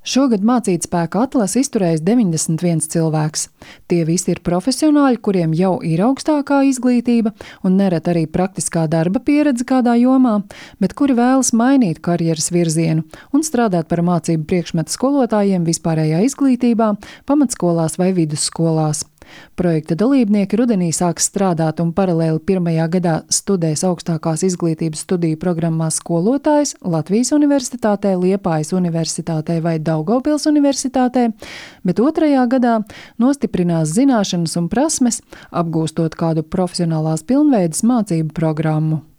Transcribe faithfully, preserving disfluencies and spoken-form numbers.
Šogad mācīt spēka atlasi izturējis deviņdesmit viens cilvēks. Tie visi ir profesionāļi, kuriem jau ir augstākā izglītība un nereti arī praktiskā darba pieredze kādā jomā, bet kuri vēlas mainīt karjeras virzienu un strādāt par mācību priekšmetu skolotājiem vispārējā izglītībā, pamatskolās vai vidusskolās. Projekta dalībnieki rudenī sāks strādāt un paralēli pirmajā gadā studēs augstākās izglītības studiju programmā skolotājs Latvijas Universitātē, Liepājas Universitātē vai Daugavpils Universitātē, bet otrajā gadā nostiprinās zināšanas un prasmes, apgūstot kādu profesionālās pilnveides mācību programmu.